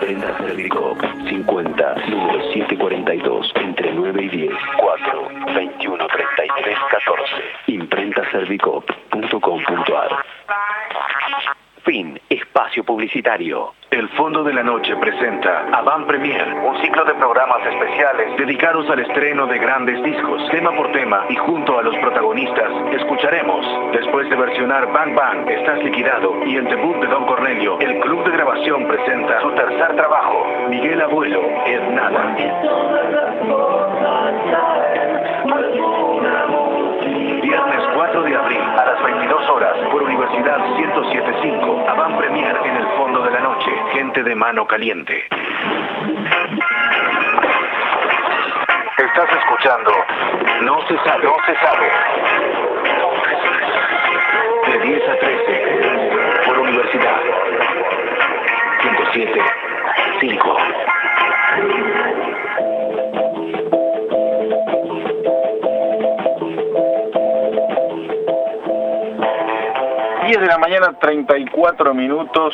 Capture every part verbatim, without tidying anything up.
Imprenta Servicop cincuenta, número setecientos cuarenta y dos, entre nueve y diez, cuatro, veintiuno, treinta y tres, catorce. imprenta servicop punto com punto ar. Fin. Espacio publicitario. El Fondo de la Noche presenta Avant Premier, un ciclo de programas especiales dedicados al estreno de grandes discos, tema por tema, y junto a los protagonistas escucharemos, después de versionar Bang Bang, Estás Liquidado y el debut de Don Cornelio, el Club de Grabación presenta su tercer trabajo, Miguel Abuelo, Es Nada. Viernes cuatro de abril a las veintidós horas por Universidad ciento siete punto cinco, Avant Premier en el Fondo de la Noche, gente de mano caliente. Estás escuchando No se sabe, no se sabe. De diez a trece por Universidad ciento siete punto cinco. diez de la mañana, treinta y cuatro minutos.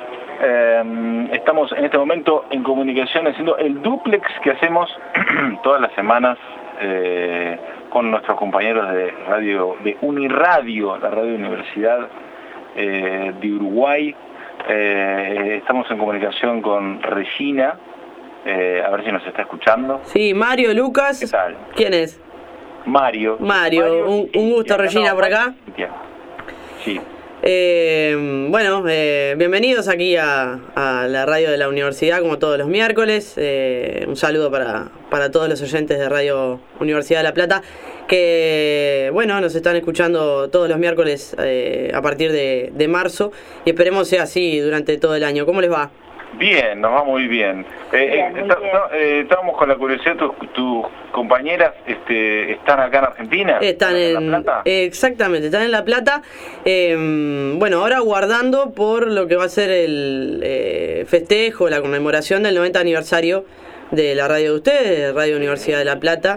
Eh, estamos en este momento en comunicación haciendo el dúplex que hacemos todas las semanas eh, con nuestros compañeros de radio, de Uniradio, la radio Universidad eh, de Uruguay. Eh, estamos en comunicación con Regina, eh, a ver si nos está escuchando. Sí, Mario, Lucas. ¿Qué tal? ¿Quién es? Mario. Mario, Mario un, un gusto, Regina, no, por acá. Sí. Eh, bueno, eh, bienvenidos aquí a, a la radio de la universidad, como todos los miércoles. Eh, un saludo para, para todos los oyentes de Radio Universidad de La Plata, que, bueno, nos están escuchando todos los miércoles eh, a partir de, de marzo, y esperemos sea así durante todo el año. ¿Cómo les va? Bien, nos va muy bien. Eh, bien, muy está, bien. No, eh, estábamos con la curiosidad, tus, tus compañeras este, están acá en Argentina. Están, ¿Están en, en La Plata? Exactamente, están en La Plata. Eh, bueno, ahora guardando por lo que va a ser el eh, festejo, la conmemoración del noventa aniversario de la radio de ustedes, Radio Universidad de La Plata,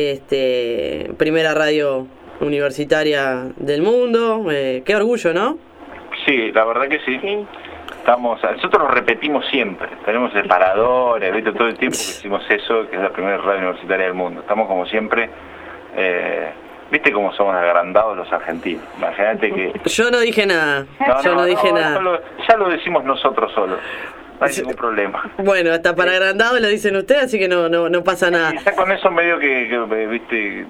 este, primera radio universitaria del mundo. Eh, qué orgullo, ¿no? Sí, la verdad que sí. Sí. Estamos, nosotros lo repetimos siempre, tenemos separadores, ¿viste? Todo el tiempo que hicimos eso, que es la primera radio universitaria del mundo. Estamos como siempre, eh, ¿viste cómo somos agrandados los argentinos? Imagínate que... Yo no dije nada, no, yo no, no dije no, nada. Lo, ya lo decimos nosotros solos, no hay ningún problema. Bueno, hasta para agrandado lo dicen ustedes, así que no no no pasa nada. Ya con eso medio que, que ¿viste?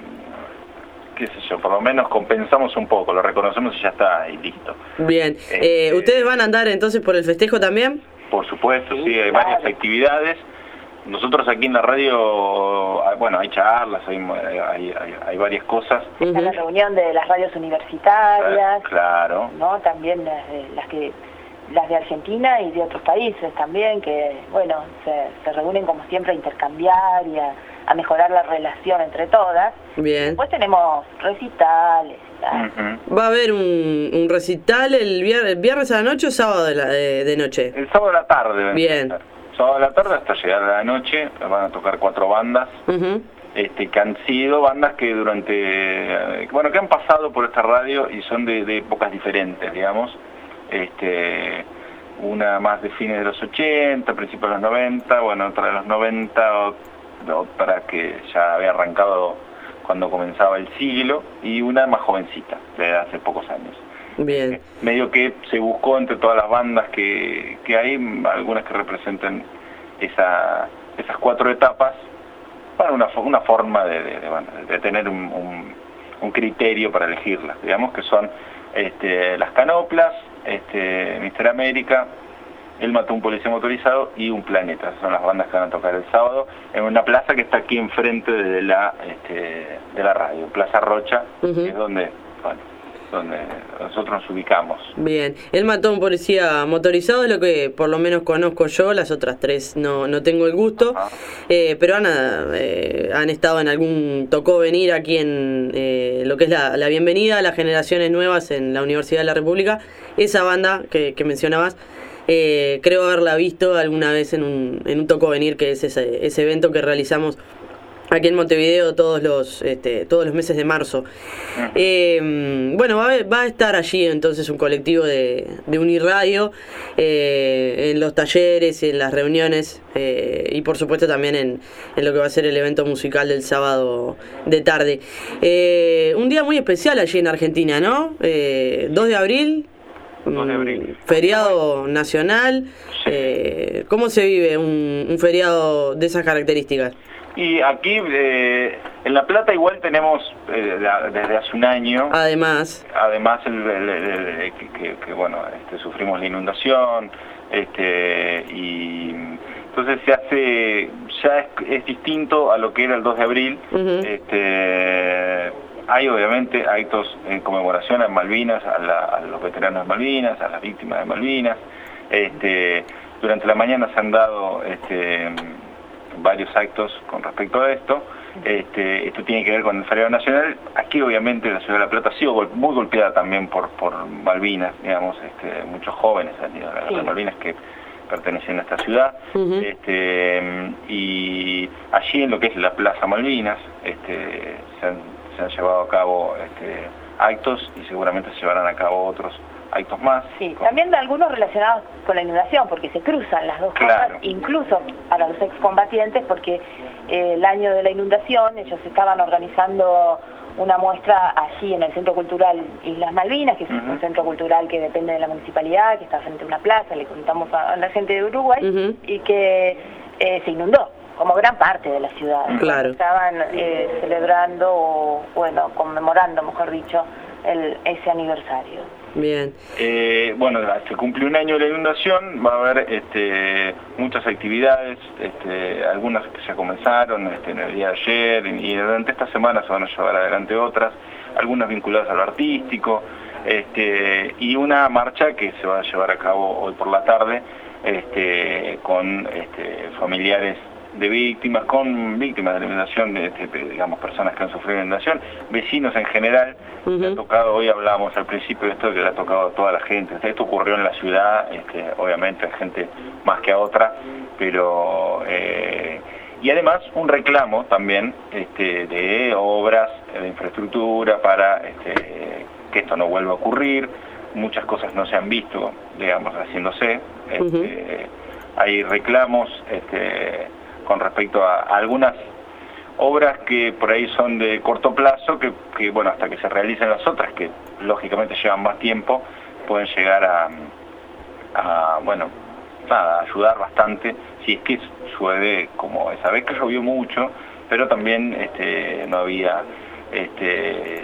Qué sé yo, por lo menos compensamos un poco, lo reconocemos y ya está, y listo. Bien, eh, eh, ¿ustedes van a andar entonces por el festejo también? Por supuesto, sí, hay varias actividades. Nosotros aquí en la radio, bueno, hay charlas, hay, hay, hay, hay varias cosas. Está la reunión de las radios universitarias. Claro. ¿No? También las, las que las de Argentina y de otros países también, que, bueno, se, se reúnen como siempre a intercambiar y a, a mejorar la relación entre todas. Bien. Después tenemos recitales. Uh-huh. ¿Va a haber un, un recital el viernes, viernes a la noche o sábado de, la, de, de noche? El sábado a la tarde. Bien. Sábado a la tarde hasta llegar a la noche, van a tocar cuatro bandas. Uh-huh. Este, que han sido bandas que durante, bueno, que han pasado por esta radio y son de, de épocas diferentes, digamos. Este, una más de fines de los ochenta, principios de los noventa, bueno, otra de los noventa, otra que ya había arrancado cuando comenzaba el siglo, y una más jovencita, de hace pocos años. Bien. Eh, medio que se buscó entre todas las bandas que, que hay, algunas que representen esa, esas cuatro etapas, para una, una forma de, de, de, bueno, de tener un, un, un criterio para elegirlas, digamos que son este, Las Canoplas, este, Mister América, Él mató a un policía motorizado y Un Planeta. Esas son las bandas que van a tocar el sábado en una plaza que está aquí enfrente de la este, de la radio, Plaza Rocha, uh-huh. que es donde, bueno, donde nosotros nos ubicamos. Bien, Él mató a un policía motorizado, es lo que por lo menos conozco yo, las otras tres no no tengo el gusto, uh-huh. eh, pero han, eh, han estado en algún, tocó venir aquí en eh, lo que es la, la bienvenida a las generaciones nuevas en la Universidad de la República. Esa banda que, que mencionabas, eh, creo haberla visto alguna vez en un, en un tocó venir, que es ese, ese evento que realizamos aquí en Montevideo todos los este, todos los meses de marzo. Uh-huh. Eh, bueno, va a, va a estar allí entonces un colectivo de, de Uniradio eh, en los talleres, en las reuniones eh, y por supuesto también en, en lo que va a ser el evento musical del sábado de tarde. Eh, un día muy especial allí en Argentina, ¿no? Eh, dos de abril. dos de abril. Feriado nacional. Sí. Eh, ¿Cómo se vive un, un feriado de esas características? Y aquí eh, en La Plata igual tenemos eh, desde hace un año, además, además el, el, el, el, que, que, que bueno, este, sufrimos la inundación, este, y entonces se hace, ya es, es distinto a lo que era el dos de abril. Uh-huh. este, hay obviamente actos en conmemoración a Malvinas, a, la, a los veteranos de Malvinas, a las víctimas de Malvinas. Este, durante la mañana se han dado este, varios actos con respecto a esto. Este, esto tiene que ver con el feriado nacional. Aquí obviamente la ciudad de La Plata ha sido gol muy golpeada también por, por Malvinas, digamos, este, muchos jóvenes han ido a la guerra de Malvinas que pertenecen a esta ciudad. Uh-huh. este, y allí en lo que es la Plaza Malvinas este, se, han, se han llevado a cabo este, actos y seguramente se llevarán a cabo otros actos más. Sí, con... también algunos relacionados con la inundación, porque se cruzan las dos claro. cosas, incluso para los excombatientes, porque eh, el año de la inundación ellos estaban organizando una muestra allí en el Centro Cultural Islas Malvinas, que es uh-huh. un centro cultural que depende de la municipalidad, que está frente a una plaza, le contamos a la gente de Uruguay, uh-huh. y que eh, se inundó, como gran parte de la ciudad. Claro. Estaban eh, celebrando, o bueno, conmemorando, mejor dicho, el, ese aniversario. Bien. Eh, bueno, se cumplió un año de la inundación, va a haber este, muchas actividades, este, algunas que ya comenzaron este, en el día de ayer, y durante esta semana se van a llevar adelante otras, algunas vinculadas a lo artístico, este, y una marcha que se va a llevar a cabo hoy por la tarde este, con este, familiares de víctimas, con víctimas de la inundación, de, de, digamos, personas que han sufrido la inundación, vecinos en general. Uh-huh. Le ha tocado, hoy hablábamos al principio de esto, que le ha tocado a toda la gente. Esto ocurrió en la ciudad, este, obviamente a gente más que a otra, pero... Eh, y además un reclamo también este, de obras, de infraestructura, para este, que esto no vuelva a ocurrir. Muchas cosas no se han visto, digamos, haciéndose. Este, uh-huh. Hay reclamos... Este, con respecto a, a algunas obras que por ahí son de corto plazo, que, que bueno, hasta que se realicen las otras, que lógicamente llevan más tiempo, pueden llegar a, a bueno, nada, ayudar bastante, si es que llueve, como esa vez que llovió mucho, pero también este, no había... Este,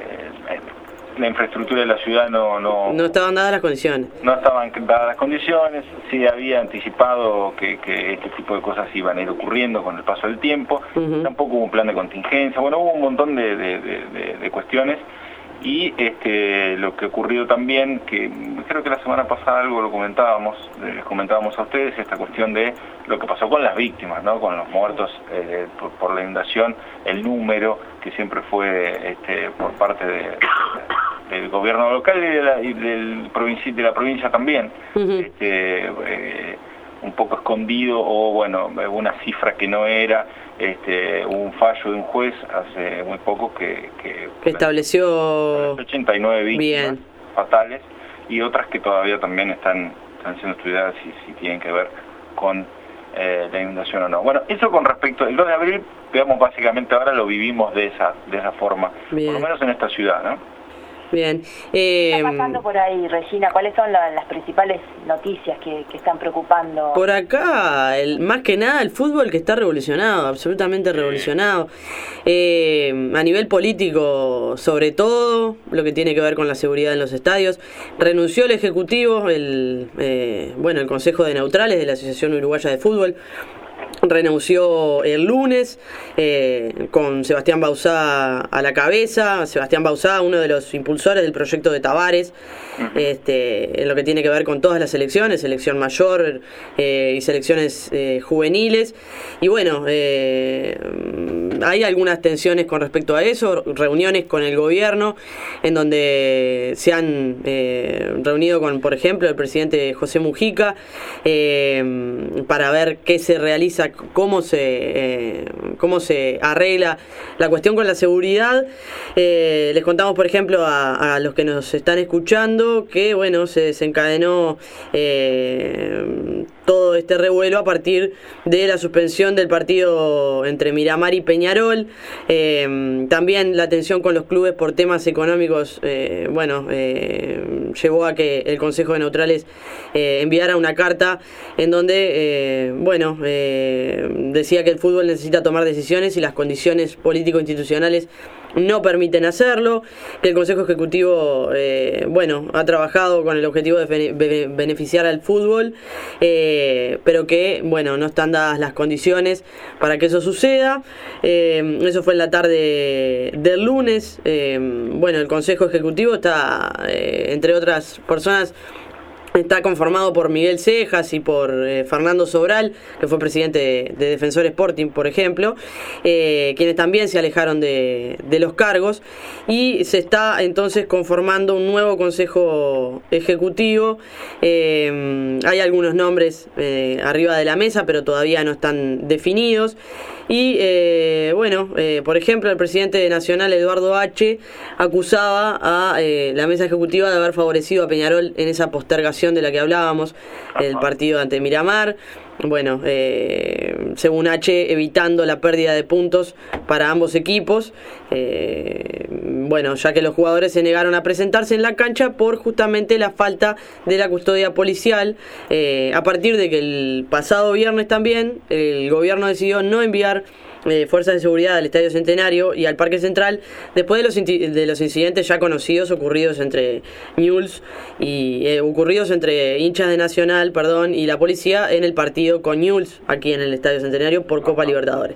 la infraestructura de la ciudad no, no... No estaban dadas las condiciones. No estaban dadas las condiciones, sí había anticipado que, que este tipo de cosas iban a ir ocurriendo con el paso del tiempo, uh-huh. tampoco hubo un plan de contingencia, bueno, hubo un montón de, de, de, de cuestiones, y este, lo que ocurrió también, que creo que la semana pasada algo lo comentábamos, les comentábamos a ustedes, esta cuestión de lo que pasó con las víctimas, ¿no? Con los muertos eh, por, por la inundación, el número que siempre fue este, por parte de, de, del gobierno local y de la, y del provinci, de la provincia también, uh-huh. este, eh, un poco escondido, o bueno, una cifra que no era. Este, hubo un fallo de un juez hace muy poco que, que, que estableció ochenta y nueve víctimas bien. fatales, y otras que todavía también están, están siendo estudiadas si, si tienen que ver con eh, la inundación o no. Bueno, eso con respecto al dos de abril, digamos, básicamente ahora lo vivimos de esa de esa forma, bien. Por lo menos en esta ciudad, ¿no? Bien. Eh, ¿Qué está pasando por ahí, Regina? ¿Cuáles son la, las principales noticias que, que están preocupando? Por acá, el, más que nada, el fútbol que está revolucionado, absolutamente revolucionado. Eh, a nivel político, sobre todo, lo que tiene que ver con la seguridad en los estadios. Renunció el Ejecutivo, el eh, bueno, el Consejo de Neutrales de la Asociación Uruguaya de Fútbol. Renunció el lunes eh, con Sebastián Bauzá a la cabeza. Sebastián Bauzá, uno de los impulsores del proyecto de Tavares, uh-huh. este, en lo que tiene que ver con todas las selecciones, selección mayor eh, y selecciones eh, juveniles. Y bueno, eh, hay algunas tensiones con respecto a eso, reuniones con el gobierno en donde se han eh, reunido con, por ejemplo, el presidente José Mujica eh, para ver qué se realiza cómo se eh, cómo se arregla la cuestión con la seguridad. Eh, les contamos, por ejemplo, a, a los que nos están escuchando que, bueno, se desencadenó eh, todo este revuelo a partir de la suspensión del partido entre Miramar y Peñarol. Eh, también la tensión con los clubes por temas económicos, eh, bueno, eh, llevó a que el Consejo de Neutrales eh, enviara una carta en donde, eh, bueno, eh, decía que el fútbol necesita tomar decisiones y las condiciones político-institucionales no permiten hacerlo, que el Consejo Ejecutivo, eh, bueno, ha trabajado con el objetivo de bene- beneficiar al fútbol, eh, pero que, bueno, no están dadas las condiciones para que eso suceda. Eh, eso fue en la tarde del lunes. Eh, bueno, el Consejo Ejecutivo está, eh, entre otras personas, está conformado por Miguel Cejas y por eh, Fernando Sobral, que fue presidente de, de Defensor Sporting, por ejemplo, eh, quienes también se alejaron de, de los cargos, y se está entonces conformando un nuevo Consejo Ejecutivo. Eh, hay algunos nombres eh, arriba de la mesa, pero todavía no están definidos. Y eh, bueno, eh, por ejemplo, el presidente nacional, Eduardo H., acusaba a eh, la mesa ejecutiva de haber favorecido a Peñarol en esa postergación de la que hablábamos, el partido ante Miramar. Bueno, eh, según H., evitando la pérdida de puntos para ambos equipos, eh, bueno, ya que los jugadores se negaron a presentarse en la cancha por justamente la falta de la custodia policial, eh, a partir de que el pasado viernes también el gobierno decidió no enviar Eh, fuerzas de seguridad al Estadio Centenario y al Parque Central después de los, de los incidentes ya conocidos ocurridos entre Newell's y eh, ocurridos entre hinchas de Nacional, perdón, y la policía en el partido con Newell's aquí en el Estadio Centenario por Copa Libertadores.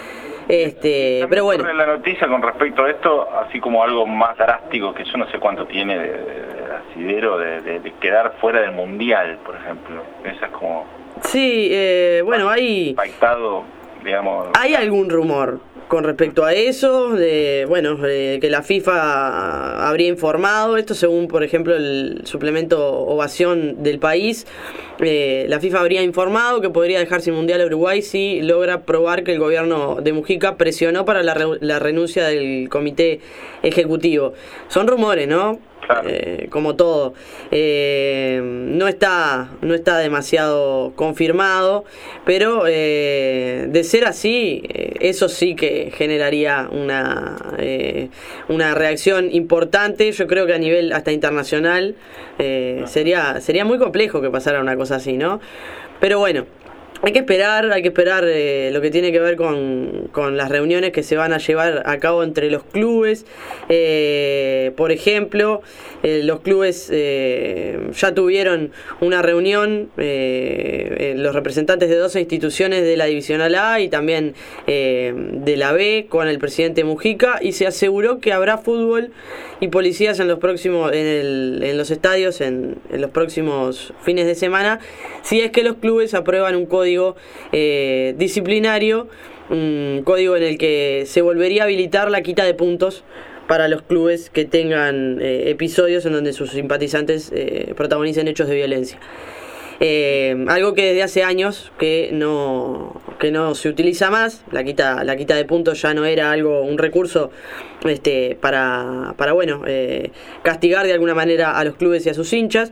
Este, pero bueno. La noticia con respecto a esto, así como algo más drástico que yo no sé cuánto tiene de, de, de asidero de, de, de quedar fuera del Mundial, por ejemplo. Esa es como. Sí, eh, bueno, hay. Impactado. Digamos, hay algún rumor con respecto a eso, de, bueno, de que la FIFA habría informado esto, según por ejemplo el suplemento Ovación del País. Eh, la FIFA habría informado que podría dejar sin mundial a Uruguay si logra probar que el gobierno de Mujica presionó para la, re- la renuncia del comité ejecutivo. Son rumores, ¿no? Claro. Eh, como todo, eh, no está no está demasiado confirmado, pero eh, de ser así, eh, eso sí que generaría una eh, una reacción importante. Yo creo que a nivel hasta internacional eh, sería sería muy complejo que pasara una cosa así, ¿no? Pero bueno, hay que esperar, hay que esperar eh, lo que tiene que ver con, con las reuniones que se van a llevar a cabo entre los clubes. Eh, por ejemplo, eh, los clubes eh, ya tuvieron una reunión, eh, eh, los representantes de doce instituciones de la Divisional A y también eh, de la B con el presidente Mujica, y se aseguró que habrá fútbol y policías en los próximos, en, el, en los estadios en, en los próximos fines de semana, si es que los clubes aprueban un código Eh, disciplinario, un código en el que se volvería a habilitar la quita de puntos para los clubes que tengan eh, episodios en donde sus simpatizantes eh, protagonicen hechos de violencia. Eh, algo que desde hace años que no que no se utiliza más. La quita la quita de puntos ya no era algo un recurso este para para bueno eh, castigar de alguna manera a los clubes y a sus hinchas.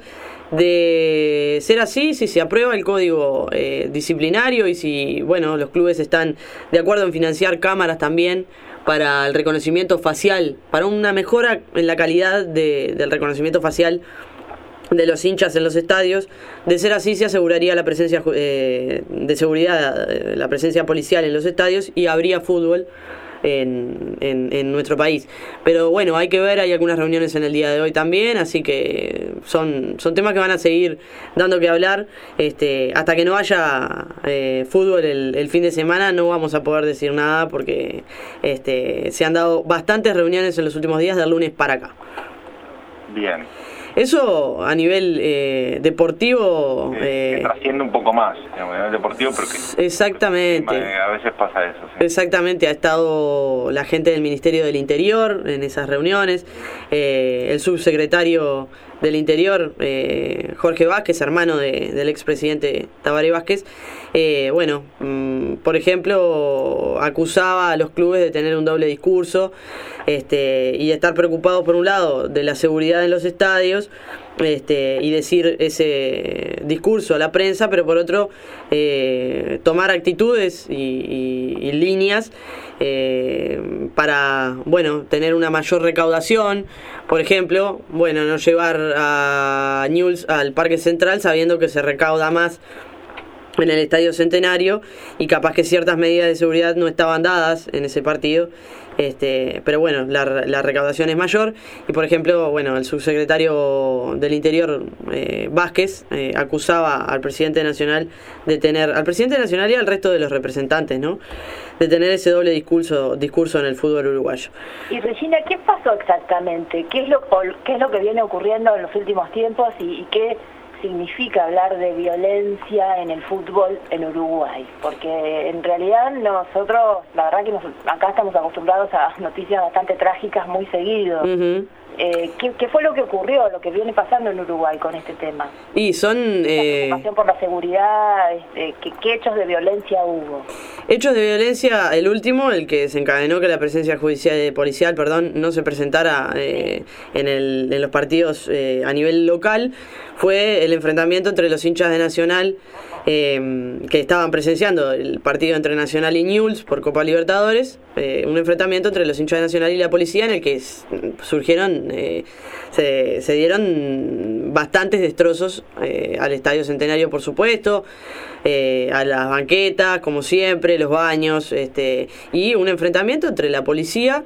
De ser así, si se aprueba el código eh, disciplinario y si bueno los clubes están de acuerdo en financiar cámaras también para el reconocimiento facial, para una mejora en la calidad de, del reconocimiento facial de los hinchas en los estadios, de ser así se aseguraría la presencia eh, de seguridad, eh, la presencia policial en los estadios, y habría fútbol En, en, en nuestro país. Pero bueno, hay que ver, hay algunas reuniones en el día de hoy también, así que son, son temas que van a seguir dando que hablar. Este, hasta que no haya eh, fútbol el, el fin de semana no vamos a poder decir nada, porque este, se han dado bastantes reuniones en los últimos días, del lunes para acá. Bien. Eso a nivel eh, deportivo eh, que trasciende un poco más, digamos, a nivel deportivo, porque exactamente a veces pasa eso, sí. Exactamente, ha estado la gente del Ministerio del Interior en esas reuniones, eh, el subsecretario del Interior, eh, Jorge Vázquez, hermano de, del expresidente Tabaré Vázquez, eh, bueno, mmm, por ejemplo, acusaba a los clubes de tener un doble discurso este, y de estar preocupados por un lado de la seguridad en los estadios, Este, y decir ese discurso a la prensa, pero por otro eh, tomar actitudes y, y, y líneas eh, para, bueno, tener una mayor recaudación. Por ejemplo, bueno, no llevar a Newell's al Parque Central sabiendo que se recauda más en el Estadio Centenario y capaz que ciertas medidas de seguridad no estaban dadas en ese partido. Este, pero bueno, la, la recaudación es mayor y por ejemplo, bueno, el subsecretario del Interior eh, Vázquez eh, acusaba al presidente nacional de tener, al presidente nacional y al resto de los representantes, ¿no?, de tener ese doble discurso, discurso en el fútbol uruguayo. Y Regina, ¿qué pasó exactamente? ¿Qué es lo, qué es lo que viene ocurriendo en los últimos tiempos y, y qué significa hablar de violencia en el fútbol en Uruguay? Porque en realidad nosotros, la verdad que nos, acá estamos acostumbrados a noticias bastante trágicas muy seguido. Uh-huh. Eh, ¿qué, ¿Qué fue lo que ocurrió, lo que viene pasando en Uruguay con este tema? Y son... Eh... La preocupación por la seguridad, este, ¿qué, ¿qué hechos de violencia hubo? Hechos de violencia, el último, el que desencadenó que la presencia judicial eh, policial perdón, no se presentara eh, sí. en, el, en los partidos eh, a nivel local, fue el enfrentamiento entre los hinchas de Nacional eh, que estaban presenciando el partido entre Nacional y Newell's por Copa Libertadores, eh, un enfrentamiento entre los hinchas de Nacional y la policía en el que surgieron, eh, se, se dieron bastantes destrozos eh, al Estadio Centenario, por supuesto, eh, a las banquetas, como siempre, los baños, este, y un enfrentamiento entre la policía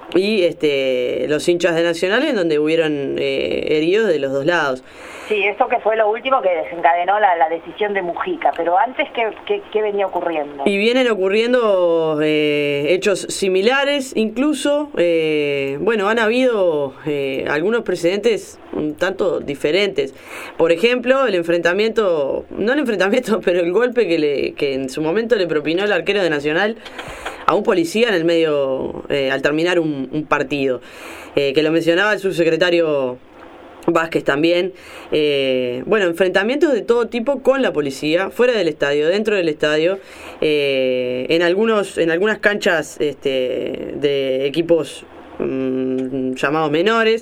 y este, los hinchas de Nacional, en donde hubieron eh, heridos de los dos lados. Sí, esto que fue lo último que desencadenó la, la decisión de Mujica, pero antes, ¿qué, qué, qué venía ocurriendo? Y vienen ocurriendo eh, hechos similares, incluso, eh, bueno, han habido eh, algunos precedentes un tanto diferentes. Por ejemplo, el enfrentamiento, no el enfrentamiento, pero el golpe que, le, que en su momento le propinó el arquero de Nacional a un policía en el medio, eh, al terminar un, un partido, eh, que lo mencionaba el subsecretario Vázquez también. Eh, bueno, enfrentamientos de todo tipo con la policía, fuera del estadio, dentro del estadio, eh, en algunos, en algunas canchas este, de equipos mmm, llamados menores.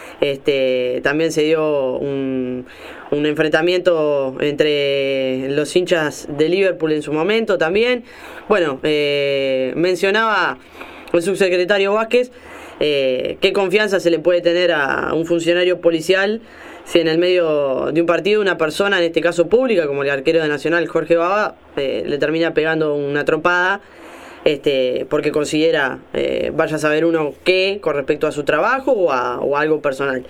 Este, también se dio un, un enfrentamiento entre los hinchas de Liverpool en su momento también. Bueno, eh, mencionaba el subsecretario Vázquez eh, qué confianza se le puede tener a un funcionario policial si en el medio de un partido una persona, en este caso pública, como el arquero de Nacional Jorge Baba, eh, le termina pegando una trompada. Este, porque considera, eh, vaya a saber uno qué, con respecto a su trabajo o a, o a algo personal.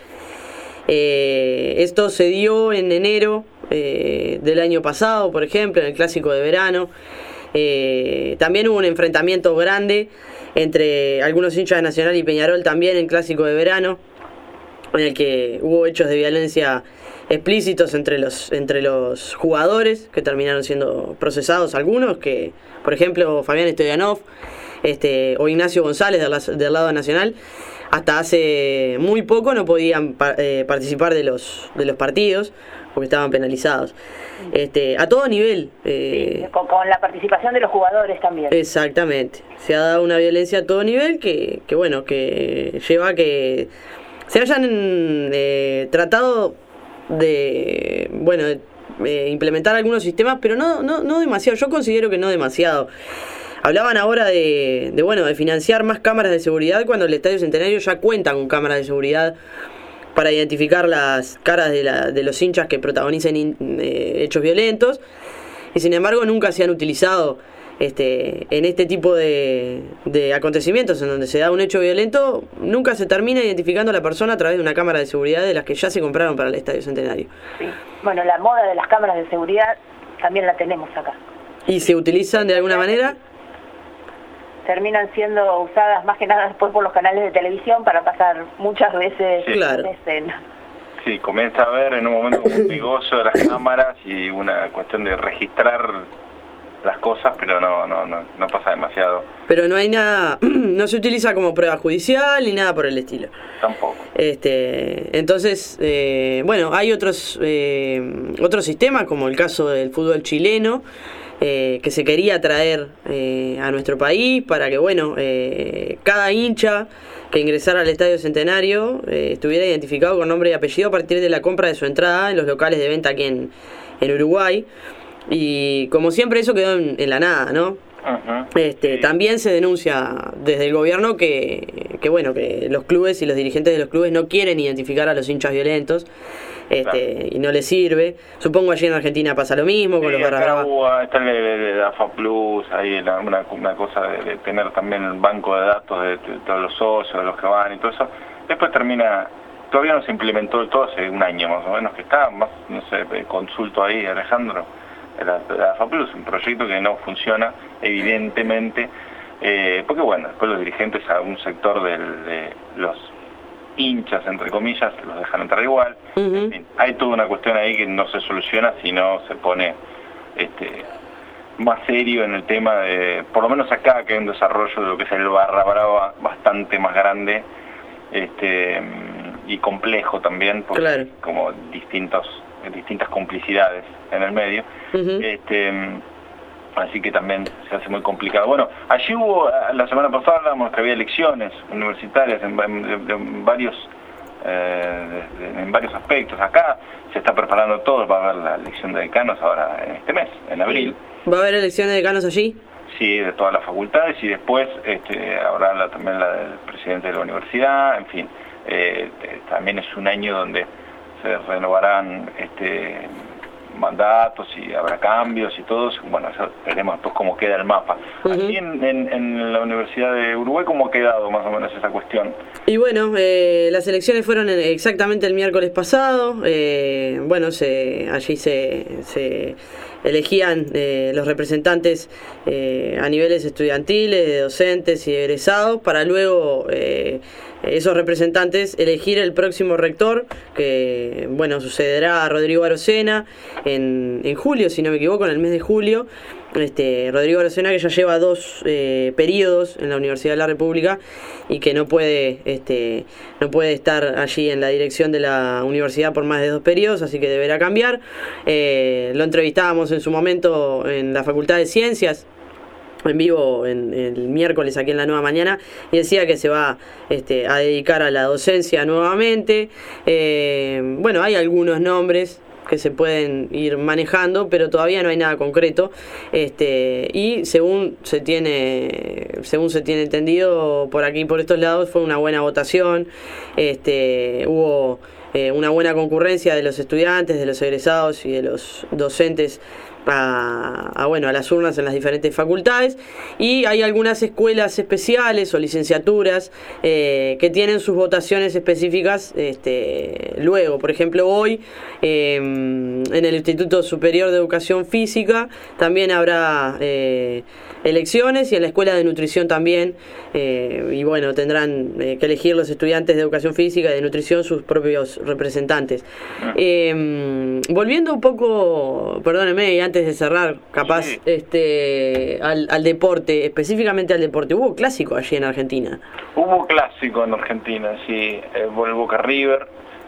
Eh, esto se dio en enero eh, del año pasado, por ejemplo, en el Clásico de Verano. Eh, también hubo un enfrentamiento grande entre algunos hinchas de Nacional y Peñarol también en Clásico de Verano, en el que hubo hechos de violencia explícitos entre los entre los jugadores, que terminaron siendo procesados algunos, que por ejemplo Fabián Stoyanov este, o Ignacio González del, del lado nacional, hasta hace muy poco no podían eh, participar de los de los partidos porque estaban penalizados. Este, a todo nivel. Eh, sí, con, con la participación de los jugadores también. Exactamente. Se ha dado una violencia a todo nivel que, que bueno, que lleva a que se hayan eh, tratado de, bueno, de, eh, implementar algunos sistemas, pero no, no, no demasiado. Yo considero que no demasiado. Hablaban ahora de, de, bueno, de financiar más cámaras de seguridad cuando el Estadio Centenario ya cuenta con cámaras de seguridad para identificar las caras de, la, de los hinchas que protagonicen in, eh, hechos violentos, y sin embargo nunca se han utilizado este, en este tipo de, de acontecimientos en donde se da un hecho violento. Nunca se termina identificando a la persona a través de una cámara de seguridad de las que ya se compraron para el Estadio Centenario. Sí. Bueno, la moda de las cámaras de seguridad también la tenemos acá. ¿Y se utilizan de alguna manera? Terminan siendo usadas más que nada después por los canales de televisión para pasar muchas veces sí. Claro. escena. Sí, comienza a ver en un momento un pigoso de las cámaras y una cuestión de registrar las cosas, pero no, no, no, no pasa demasiado. Pero no hay nada, no se utiliza como prueba judicial ni nada por el estilo. Tampoco. Este, entonces, eh, bueno, hay otros eh, otros sistemas, como el caso del fútbol chileno, eh, que se quería traer eh, a nuestro país para que, bueno, eh, cada hincha que ingresara al Estadio Centenario eh, estuviera identificado con nombre y apellido a partir de la compra de su entrada en los locales de venta aquí en, en Uruguay. Y como siempre eso quedó en, en la nada, ¿no? Uh-huh. Este, sí. También se denuncia desde el gobierno que, que bueno, que los clubes y los dirigentes de los clubes no quieren identificar a los hinchas violentos, este, claro. Y no les sirve. Supongo allí en Argentina pasa lo mismo con sí, los barra acá brava. Está el de la AFA Plus, ahí la, una, una cosa de, de tener también el banco de datos de, de todos los socios, de los que van y todo eso. Después termina, todavía no se implementó del todo, hace un año más o menos que está, más, no sé, consulto ahí, Alejandro, la, la AFA Plus, un proyecto que no funciona, evidentemente, eh, porque bueno, después los dirigentes a un sector del, de los hinchas, entre comillas, los dejan entrar igual. Uh-huh. En fin, hay toda una cuestión ahí que no se soluciona si no se pone este más serio en el tema de, por lo menos acá, que hay un desarrollo de lo que es el barra brava bastante más grande este y complejo también, porque claro. Hay como distintos distintas complicidades en el medio. Uh-huh. este Así que también se hace muy complicado. Bueno, allí hubo, la semana pasada hablábamos que había elecciones universitarias en, en, en varios eh, en varios aspectos. Acá se está preparando todo, va a haber la elección de decanos ahora en este mes, en abril. ¿Va a haber elecciones de decanos allí? Sí, de todas las facultades, y después este, habrá la, también la del presidente de la universidad, en fin. Eh, también es un año donde se renovarán este mandatos y habrá cambios y todo. Bueno, eso veremos después cómo queda el mapa. Uh-huh. Aquí en, en, en la Universidad de Uruguay, ¿cómo ha quedado más o menos esa cuestión? Y bueno, eh, las elecciones fueron exactamente el miércoles pasado. Eh, bueno, se, allí se, se elegían eh, los representantes eh, a niveles estudiantiles, de docentes y de egresados, para luego eh, esos representantes elegir el próximo rector, que bueno, sucederá a Rodrigo Arocena en, en julio, si no me equivoco, en el mes de julio. Este, Rodrigo Arocena, que ya lleva dos eh, periodos en la Universidad de la República y que no puede este, no puede estar allí en la dirección de la universidad por más de dos periodos, así que deberá cambiar. Eh, lo entrevistábamos en su momento en la Facultad de Ciencias, en vivo en, en el miércoles aquí en La Nueva Mañana, y decía que se va este, a dedicar a la docencia nuevamente. Eh, bueno, hay algunos nombres que se pueden ir manejando, pero todavía no hay nada concreto, este, y según se tiene según se tiene entendido por aquí, por estos lados, fue una buena votación, este, hubo eh, una buena concurrencia de los estudiantes, de los egresados y de los docentes A, a bueno a las urnas en las diferentes facultades, y hay algunas escuelas especiales o licenciaturas eh, que tienen sus votaciones específicas este, luego. Por ejemplo, hoy eh, en el Instituto Superior de Educación Física también habrá eh, elecciones, y en la Escuela de Nutrición también, eh, y bueno, tendrán eh, que elegir los estudiantes de Educación Física y de Nutrición sus propios representantes. Eh, volviendo un poco, perdónenme, y antes de cerrar, capaz, sí. este al, al deporte, específicamente al deporte, ¿hubo clásico allí en Argentina? Hubo clásico en Argentina, sí, el Boca River,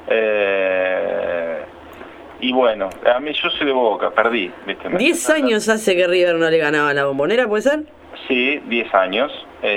eh, y bueno, a mí yo soy de Boca, perdí. ¿Viste? ¿Diez años hace que River no le ganaba a la Bombonera, puede ser? Sí, diez años,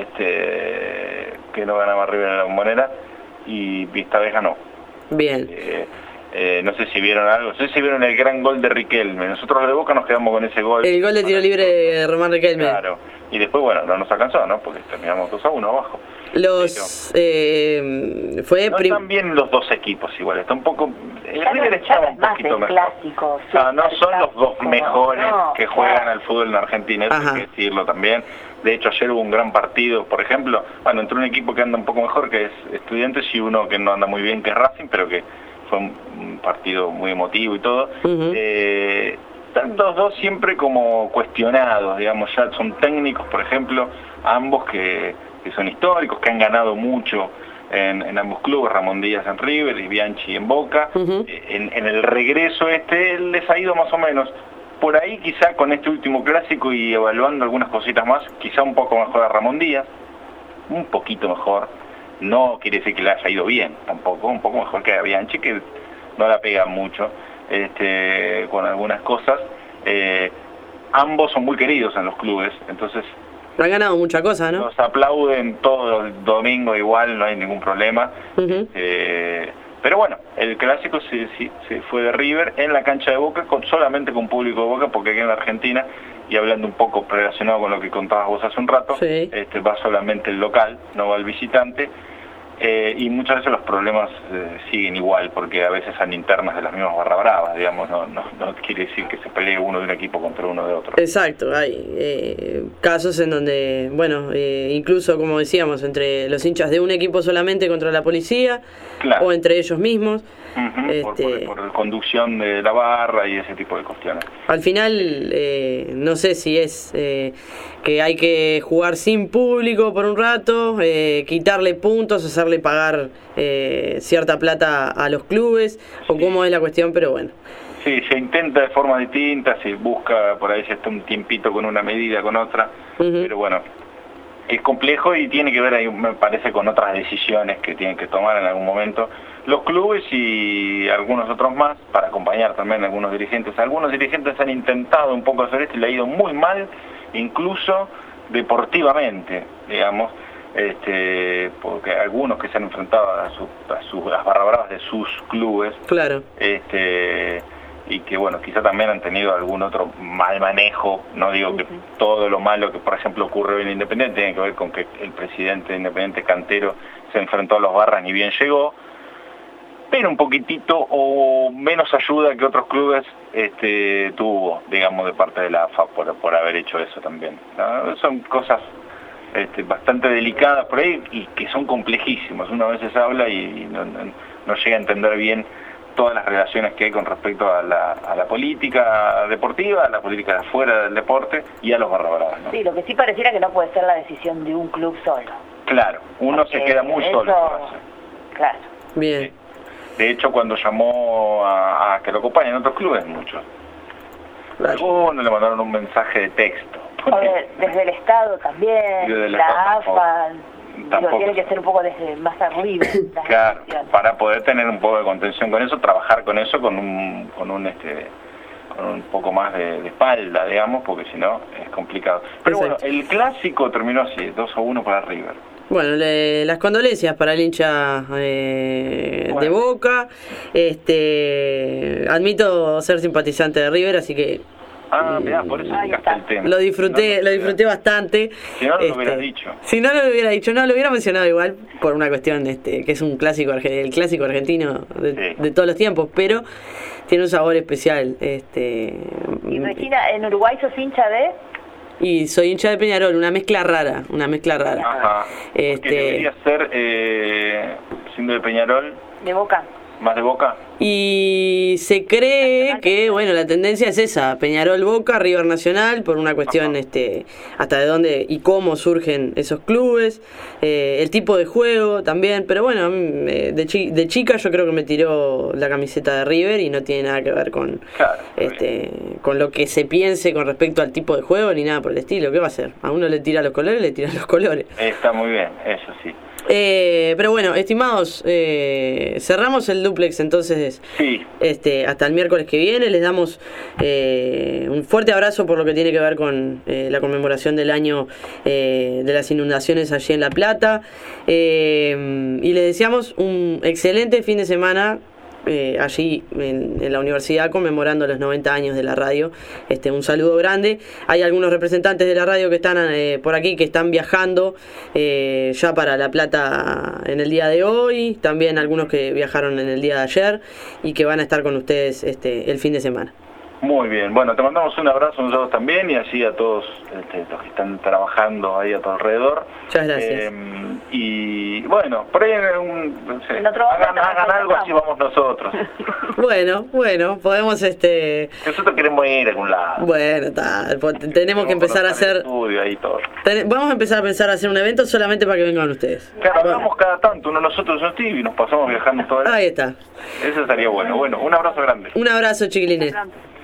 este, que no ganaba River en la Bombonera, y esta vez ganó. Bien. Eh, Eh, no sé si vieron algo, no sé si vieron el gran gol de Riquelme. Nosotros de Boca nos quedamos con ese gol. El gol de tiro libre de Román Riquelme. Claro. Y después, bueno, no nos alcanzó, ¿no? Porque terminamos dos a uno abajo. Los... Eh, fue no prim... están bien los dos equipos igual. Está un poco... El River estaba un poquito mejor. Clásico, o sea, no son los dos mejores no, que juegan claro. al fútbol en Argentina, eso Ajá. hay que decirlo también. De hecho, ayer hubo un gran partido, por ejemplo. Bueno, entre un equipo que anda un poco mejor, que es Estudiantes, y uno que no anda muy bien, que es Racing, pero que fue un partido muy emotivo y todo. Uh-huh. eh, están los dos siempre como cuestionados, digamos, ya son técnicos, por ejemplo, ambos que, que son históricos, que han ganado mucho en, en ambos clubes, Ramón Díaz en River y Bianchi en Boca. Uh-huh. eh, en, en el regreso este les ha ido más o menos. por ahí quizá con este último clásico y evaluando algunas cositas más, quizá un poco mejor a Ramón Díaz, un poquito mejor, no quiere decir que le haya ido bien tampoco, un poco mejor que a Bianchi, que no la pega mucho este, con algunas cosas. Eh, ambos son muy queridos en los clubes, entonces han ganado mucha cosa, ¿no? Los aplauden todos los domingos igual, no hay ningún problema. Uh-huh. eh, pero bueno, el clásico se, se, se fue de River en la cancha de Boca, con, solamente con público de Boca, porque aquí en la Argentina, y hablando un poco relacionado con lo que contabas vos hace un rato, sí. este, va solamente el local, no va el visitante. Eh, y muchas veces los problemas eh, siguen igual, porque a veces son internas de las mismas barra bravas, digamos, no, no, no quiere decir que se pelee uno de un equipo contra uno de otro. Exacto, hay eh, casos en donde, bueno, eh, incluso como decíamos, entre los hinchas de un equipo solamente contra la policía, claro. o entre ellos mismos. Uh-huh, este, por, por, por conducción de la barra y ese tipo de cuestiones. Al final, eh, no sé si es eh, que hay que jugar sin público por un rato, eh, quitarle puntos, hacerle pagar eh, cierta plata a los clubes, sí. o cómo es la cuestión, pero bueno. Sí, se intenta de forma distinta, se busca por ahí, se está un tiempito con una medida, con otra, uh-huh. pero bueno, es complejo y tiene que ver ahí, me parece, con otras decisiones que tienen que tomar en algún momento los clubes y algunos otros más, para acompañar también a algunos dirigentes. Algunos dirigentes han intentado un poco hacer esto y le ha ido muy mal, incluso deportivamente, digamos, este, porque algunos que se han enfrentado a, su, a, sus, a las barra bravas de sus clubes, claro. este y que bueno, quizá también han tenido algún otro mal manejo, no digo que uh-huh. todo lo malo que por ejemplo ocurrió en Independiente tiene que ver con que el presidente de Independiente, Cantero, se enfrentó a los barras ni bien llegó, pero un poquitito o menos ayuda que otros clubes este, tuvo, digamos, de parte de la A F A por, por haber hecho eso también, ¿no? Son cosas este, bastante delicadas por ahí y que son complejísimas. Uno a veces habla y no, no, no llega a entender bien todas las relaciones que hay con respecto a la, a la política deportiva, a la política de afuera del deporte y a los barra bravas, ¿no? Sí, lo que sí pareciera que no puede ser la decisión de un club solo. Claro, uno Porque se queda muy eso, solo. Claro. Bien. Sí. De hecho, cuando llamó a, a que lo acompañen otros clubes, muchos. Claro. Algunos le mandaron un mensaje de texto. O de, desde el Estado también, desde la A F A... Digo, tiene que ser un poco desde más arriba. Claro, para poder tener un poco de contención con eso, trabajar con eso con un con un este con un poco más de, de espalda, digamos, porque si no es complicado. Pero Exacto. bueno, el clásico terminó así, dos a uno para River. Bueno, le, las condolencias para el hincha eh, bueno. de Boca. Este, admito ser simpatizante de River, así que Ah, mirá, por eso explicaste el tema. Lo disfruté, no, no, lo disfruté bastante. Si no, no este, lo hubieras dicho. Si no, no lo hubiera dicho, no, lo hubiera mencionado igual por una cuestión este que es un clásico, el clásico argentino de, sí. de todos los tiempos, pero tiene un sabor especial. Este, ¿Y Regina, en Uruguay sos hincha de...? Y soy hincha de Peñarol, una mezcla rara, una mezcla rara. Ajá, este, debería ser, eh, siendo de Peñarol... De Boca. ¿Más de Boca? Y se cree que, bueno, la tendencia es esa, Peñarol Boca, River Nacional, por una cuestión Ajá. este hasta de dónde y cómo surgen esos clubes, eh, el tipo de juego también, pero bueno, eh, de, chi de chica yo creo que me tiró la camiseta de River y no tiene nada que ver con claro, este con lo que se piense con respecto al tipo de juego ni nada por el estilo. ¿Qué va a hacer? A uno le tira los colores, le tiran los colores. Está muy bien, eso sí. Eh, pero bueno, estimados, eh, cerramos el duplex entonces sí. este, hasta el miércoles que viene. Les damos eh, un fuerte abrazo por lo que tiene que ver con eh, la conmemoración del año eh, de las inundaciones allí en La Plata, eh, y les deseamos un excelente fin de semana Eh, allí en, en la universidad conmemorando los noventa años de la radio. Este, un saludo grande. Hay algunos representantes de la radio que están eh, por aquí, que están viajando eh, ya para La Plata en el día de hoy, también algunos que viajaron en el día de ayer y que van a estar con ustedes este, el fin de semana. Muy bien, bueno, te mandamos un abrazo nosotros también y así a todos este, los que están trabajando ahí a tu alrededor. Muchas gracias. Eh, y bueno, por ahí un, no sé, otro hagan, hagan algo, así vamos nosotros. Bueno, bueno, podemos este... Nosotros queremos ir a algún lado. Bueno, tal, tenemos que empezar a hacer... Estudio ahí todo. Ten, vamos a empezar a pensar a hacer un evento solamente para que vengan ustedes. Claro, bueno. Hablamos cada tanto, uno nosotros un Steve y nos pasamos viajando todo el... Ahí está. Eso estaría bueno. Bueno, un abrazo grande. Un abrazo, chiquilines.